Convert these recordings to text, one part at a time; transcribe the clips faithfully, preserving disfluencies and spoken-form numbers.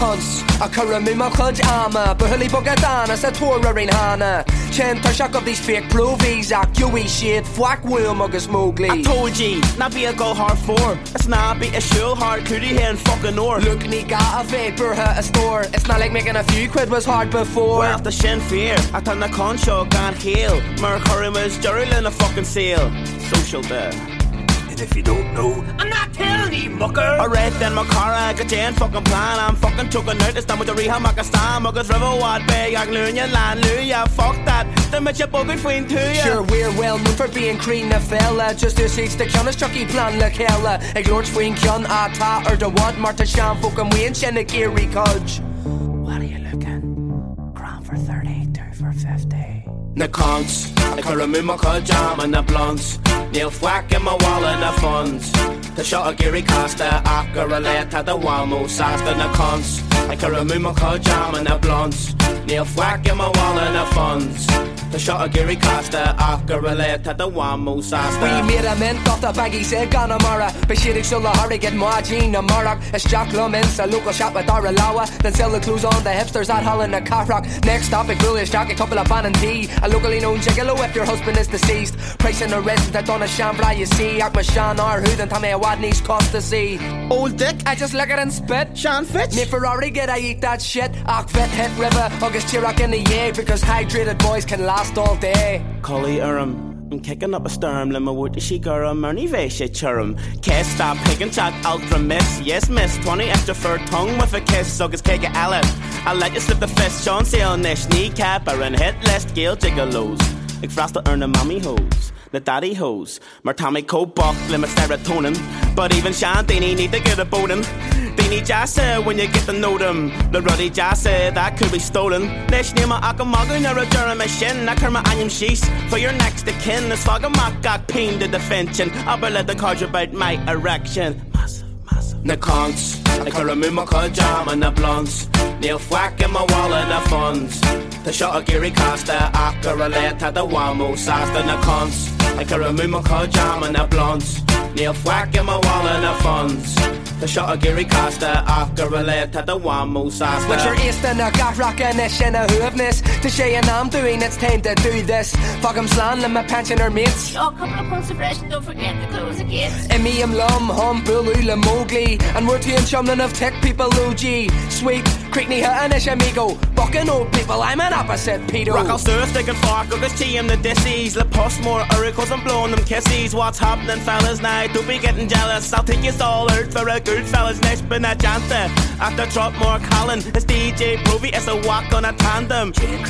cons a currami ma chud ama Buhuli bogadana sa tourarin hana Chen tashak of these fake provies Ak yui shit fwack will mugus Mowgli I told ye, not be a go hard for It's not be a show hard cootie here in fucking north Look ni got a vapor a store It's not like making a few quid was hard before Well after Shin Fear I turn the con show can't heal Mercury was Jerry in a fucking seal Social there And if you don't know, I'm not telling you, mucker. Alright then, my car, I got Jane fucking plan. I'm fucking took a note, it's done with the rehab, Makastan, Muggers River, Wad Bay, Aglunia, Land, Luya, fuck that. Then met your bug between two, yeah. Sure, we're well known for being cream na fella. Just to see the Kiana Chucky plan la Kella. Ignore Swing Kion, Ata, or the what, Marta Shan, fucking Wayne, Shenakiri, Cudge. What are you looking? Crown for thirty, two for fifty. Na cons, I can remove my cut jam and the blunts. Neil Fwack in my wallet and funds. The shot of Gary Costa, Aka relate to the Walmo Sasta na cons. I can remove my cut jam and the blunts. Neil Fwack in my wallet and funds. The shot of Gary Costa, Aka relate to the Walmo Sasta. We made a mint off the baggy said Ganamara. Bashirik Shula Harry get Margina Marak. It's Jack Lumens, a local shop with Daralawa. Then sell the clues on the hipsters at Holland and Carrock. Next topic, Bullish Jack, a couple of ban and tea. A locally known gigolo if your husband is deceased. Pricing a resident on a shambra, you see. Akma Shan or who then Tommy Wadney's cost to see. Old Dick, I just lick it and spit. Shan Fitch. Me Ferrari get I eat that shit. Ak fit hit river, August Chirac in the yay. Because hydrated boys can last all day. Collie Urim. I'm kicking up a storm, lima wood she garum, Ernie Vesha churrum. Kiss stop picking chat ultra miss, yes miss, twenty extra fur tongue with a kiss, so it's cake at Alice. I'll let you slip the fist, Sean Seal Nish, kneecap, or an hit list, Gail Gigolos. Ik vraag to earn a mommy hose, the daddy hose, Martami coat buck, limit serotonin. But even Shantini need to get a boatin'. They need Jassa when you get to know them. The ruddy Jassa that could be stolen. Nish Nima Akamagu or a Jeremy Shin. Nakarma Anyam Shees for your next of kin. This Fagamakak pain the defension. I'll let the cards about my erection. Massive, massive. Na cons, I can remove my cut jam and the blunts. Neil Fwack in my wallet and funds. The shot of Gary Costa, Aka relate to the Walmo Sasta na cons. I can remove my cut jam and the blunts. Neil Fwack in my wallet and funds. The shot of Gary Costa, Aka relate to the Walmo Sasta. What's your east and a got rockin' ish and a hoovness? To say and I'm doing, it's time to do this. Fuck 'em slan, my pensioner mates. Oh, couple of points of fresh, don't forget to close the gates. And me, I'm Lum, Hum, Bulu, Mowgli. And we're two and chumlin' of tech people, Luigi. Sweet, Creekney, and ish amigo. Bucking old people, I'm an opposite pedo. Rock, I'll stir, stick and fork, I'll just tea him the dissies. Le post more oracles, I'm blowing them kisses. What's happening, fellas, now? Don't be getting jealous. I'll take you all out for a good fellas. Next, but not Janta. After Trotmore Colin, it's D J Provy, it's a walk on a tandem.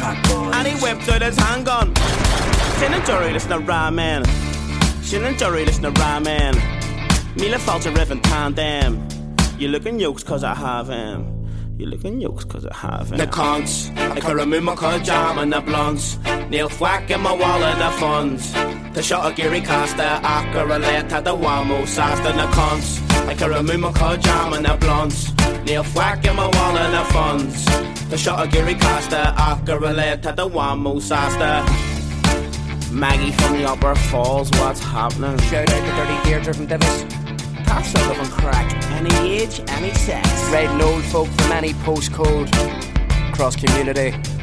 And he whipped out his handgun. Shin and Jury, listen to Ramen. Shin and Jury, listen to Ramen. Mila Falter Riven Tandem. You looking yokes cause I have him. You looking yokes cause I have him. The cons, I can remove my cut jam and the blunts. Neil Fwack in my wallet and funds. The shot of Gary Costa, Aka relate to the Walmo Sasta na cons. I can remove my cut jam and the blunts. Neil Fwack in my wallet and funds. The shot of Gary Costa, Aka relate to the Walmo Sasta. Maggie from the Upper Falls, what's happening? Shout out to Dirty Deirdre from Divis. That's a living crack. Any age, any sex. Red and old folk from any postcode. Cross community.